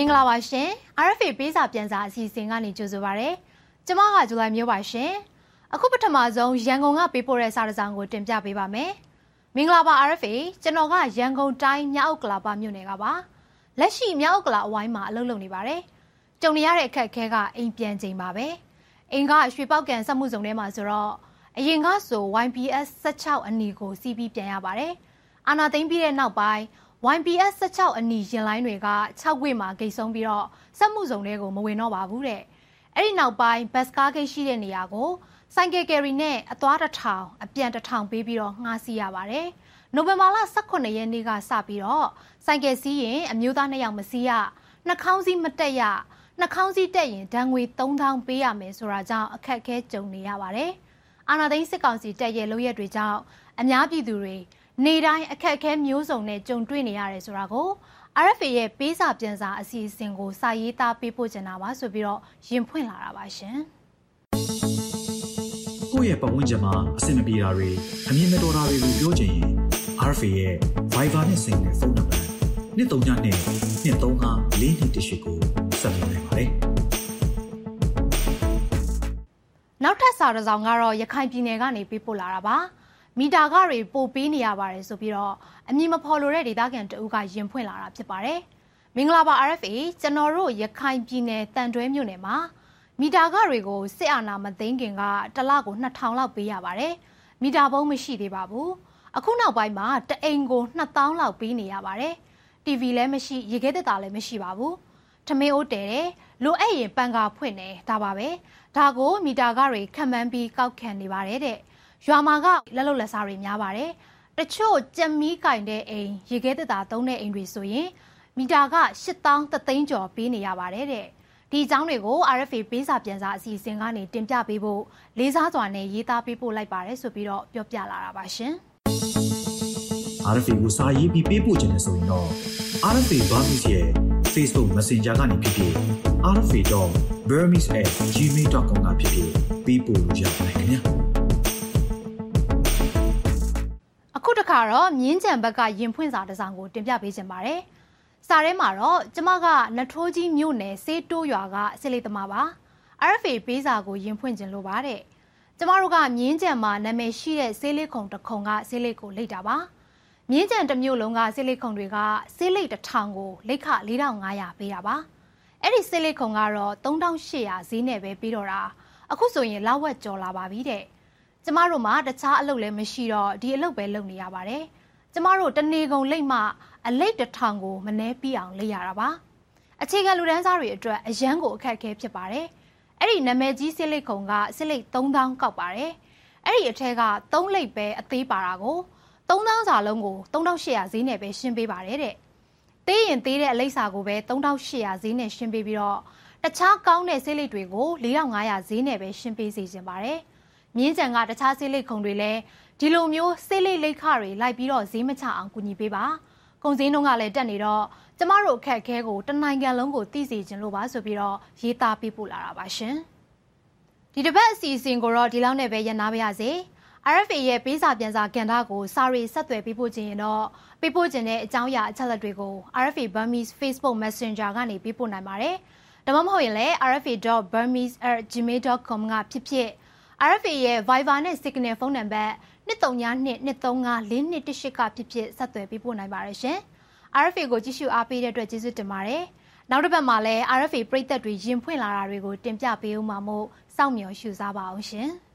င်္ဂလာပါရှင် RFA ပေးစာပြန်စာအစီအစဉ်ကနေကြိုဆိုပါရစေ။ကျွန်မကဇူလိုင်မျိုးပါရှင်။အခုပထမဆုံးရန်ကုန်ကပေးပို့တဲ့စာတစ်စောင်ကိုတင်ပြပေးပါမယ်။မင်္ဂလာပါ RFA ကျွန်တော်ကရန်ကုန်တိုင်းမြောက်ဥက္ကလာပမြို့နယ်ကပါ။လက်ရှိမြောက်ဥက္ကလာအဝိုင်းမှာအလုပ်လုပ်နေပါတယ်။ကြုံနေရတဲ့အခက်အခဲကအိမ်ပြန်ချိန်ပါပဲ။အိမ်ကရွှေပောက်ကန်စက်မှုစုံထဲမှာဆိုတော့အရင်ကဆို YPS 16အနီကိုစီးပြီးပြန်ရပါတယ်။အာနာသိမ့်ပြီးတဲ့နောက်ပိုင်းYPS 16အနီရင်လိုင်းတွေက6ခွေမှာဂိတ်ဆုံးပြီးတော့စက်မှုစုံတွေကိုမဝင်တော့ပါဘူးတဲ့။အဲ့ဒီနောက်ပိုင်းဘတ်စကားဂိတ်ရှိတဲ့နေရာကိုစိုက်ကယ်ကယ်ရီနဲ့အသွား1000အပြန်1000ပေးပြီးတော့ငှားစီးရပါတယ်။နိုဝင်ဘာလ18ရက်နေ့ကစပြီးတော့စိုက်ကယ်စီးရင်အမျိုးသား2ယောက်မစီးရနှာခေါင်းစည်းမတက်ရနှာခေါင်းစည်းတက်ရင်ဒဏ်ငွေ3000ပေးရမယ်ဆိုတာကြောင့်အခက်အခဲကြုံနေရပါတယ်။အာဏာသိမ်းစစ်ကောင်စီတပ်ရဲ့လုပ်ရက်တွေကြောင့်အများပြည်သူတွေနေတိုင်းအခက်အခဲမျိုးစုံနဲ့ကြုံတွေ့နေရတယ်ဆိုတာကို RFA ရဲ့ပေးစာပြန်စာအစီအစဉ်ကိုစာရေးသားပေးပို့ချင်တာပါဆိုပြီးတော့ရင်ဖွင့်လာတာပါရှင်။ကိုယ့်ရဲ့ပတ်ဝန်းကျင်မှာအဆင်မပြေတာတွေအမြင်မတော်တာတွေကိုပြောချင်ရင် RFA ရဲ့ Viber နဲ့ Signal ဖုန်းနံပါတ်2392 235 4218ကိုဆက်သွယ်နိုင်ပါတယ်။နောက်ထပ်စာတစ်စောင်ကတော့ရခိုင်ပြည်နယ်ကနေပေးပို့လာတာပါ။မီတာကတွေပို့ပေးနေရပါတယ်ဆိုပြီးတော့အမည်မဖော်လိုတဲ့ဒေသခံတအုပ်ကရင်ဖွင့်လာတာဖြစ်ပါတယ်။မင်္ဂလာပါ RFA ကျွန်တော်တို့ရခိုင်ပြည်နယ်တန်တွဲမြို့နယ်မှာမီတာကတွေကိုစစ်အာဏာမသိမ်းခင်ကတစ်လကို2000လောက်ပေးရပါတယ်။မီတာဘုံမရှိသေးပါဘူး။အခုနောက်ပိုင်းမှာတအိမ်ကို2000လောက်ပေးနေရပါတယ်။ TV လည်းမရှိရေခဲသက်တာလည်းမရှိပါဘူး။ထမင်းအိုးတဲတယ်လိုအပ်ရင်ပန်ကာဖွင့်နေဒါပါပဲ။ဒါကိုမီတာကတွေခံမှန်းပြီးကောက်ခံနေပါတယ်တဲ့။ရွာမှာကလက်လုံလက်စားတွေများပါတယ်။တချို့ကြက်မီးကင်တဲ့အိမ်ရေခဲသက်တာသုံးတဲ့အိမ်တွေဆိုရင်မီတာက8000သိန်းကျော်ပေးနေရပါတယ်တဲ့။ဒီအကြောင်းတွေကို RFA ပေးစာပြန်စာအစီအစဉ်ကနေတင်ပြပေးဖို့လေးစားစွာနဲ့ရေးသားပေးပို့လိုက်ပါတယ်ဆိုပြီးတော့ပြောပြလာတာပါရှင်။ RFA ကိုစာရေးပြီးပေးပို့ခြင်းနဲ့ဆိုရင်တော့ RFA Burmese ရဲ့ Facebook Messenger ကနေဖြစ်ဖြစ် rfa.burmese@gmail.com ကဖြစ်ဖြစ်ပေးပို့လို့ရပါတယ်ခင်ဗျာ။အခုတခါတော့မြင်းကြံဘက်ကရင်ဖွင့်စာတစ်စောင်ကိုတင်ပြပေးခြင်းပါတယ်။စာထဲမှာတော့ကျမကနထိုးကြီးမြို့နယ်စေးတိုးရွာကစစ်လေးသမားပါ RFA ပေးစာကိုရင်ဖွင့်ခြင်းလို့ပါတဲ့။ကျမတို့ကမြင်းကြံမှာနာမည်ရှိတဲ့ဆေးလေးခုံတစ်ခုံကဆေးလေးကိုလိတ်တာပါ။မြင်းကြံတစ်မြို့လုံးကဆေးလေးခုံတွေကဆေးလိတ်1000ကိုလိတ်ခ4500ပေးတာပါ။အဲ့ဒီဆေးလေးခုံကတော့3800ဈေးနဲ့ပဲပြီးတော့တာအခုဆိုရင်လောက်ဝက်ကျော်လာပါပြီတဲ့။ကျမတို့မှာတခြားအလုပ်လည်းမရှိတော့ဒီအလုပ်ပဲလုပ်နေရပါတယ်။ကျမတို့တနေကုန်လိတ်မှအလိတ်1000ကိုမနှဲပြီးအောင်လိတ်ရတာပါ။အခြေခံလူတန်းစားတွေအတွက်အရန်ကိုအခက်အခဲဖြစ်ပါတယ်။အဲ့ဒီနာမည်ကြီးစစ်လိတ်ခုံကစစ်လိတ်3000ကောက်ပါတယ်။အဲ့ဒီအထက်က3လိတ်ပဲအသေးပါတာကို3000စာလုံးကို3800ဈေးနဲ့ပဲရှင်းပေးပါတယ်တဲ့။သေးရင်သေးတဲ့အလိတ်စာကိုပဲ3800ဈေးနဲ့ရှင်းပေးပြီးတော့တခြားကောင်းတဲ့ဆေးလိတ်တွေကို4500ဈေးနဲ့ပဲရှင်းပေးစီခြင်းပါတယ်။မြင်းကြံကတခြားဆေးလိတ်ခုံတွေလည်းဒီလိုမျိုးဆေးလိတ်လိတ်ခတွေလိုက်ပြီးတော့ဈေးမချအောင်ကူညီပေးပါ။ကုန်စည်နှုန်းကလည်းတက်နေတော့ကျမတို့အခက်အခဲကိုတနိုင်ငံလုံးကိုသိစေခြင်းလို့ပါဆိုပြီးတော့ရေးသားပေးပို့လာတာပါရှင်။ဒီတစ်ပတ်အစီအစဉ်ကိုတော့ဒီလောက်နဲ့ပဲရနာပါရစေ။ RFA ရဲ့ပေးစာပြန်စာကန်တာကိုစာရီဆက်သွယ်ပေးပို့ခြင်းရင်တော့ပေးပို့ခြင်းတဲ့အကြောင်းအရာအချက်အလက်တွေကို RFA Burmese Facebook Messenger ကနေပေးပို့နိုင်ပါတယ်။ဒါမှမဟုတ်ရင်လည်း rfa.burmese@gmail.com ကဖြစ်ဖြစ် RFA ရဲ့ Viber နဲ့ Signal ဖုန်းနံပါတ်2392354218ကဖြစ်ဖြစ်ဆက်သွယ်ပေးပို့နိုင်ပါတယ်ရှင်။ RFA ကိုကြည့်ရှုအားပေးတဲ့အတွက်ကျေးဇူးတင်ပါတယ်။နောက်တစ်ပတ်မှာလည်း RFA ပရိသတ်တွေရင်ဖွင့်လာတာတွေကိုတင်ပြပေးဦးမှာမို့စောင့်မျှော်ရှုစားပါအောင်ရှင်။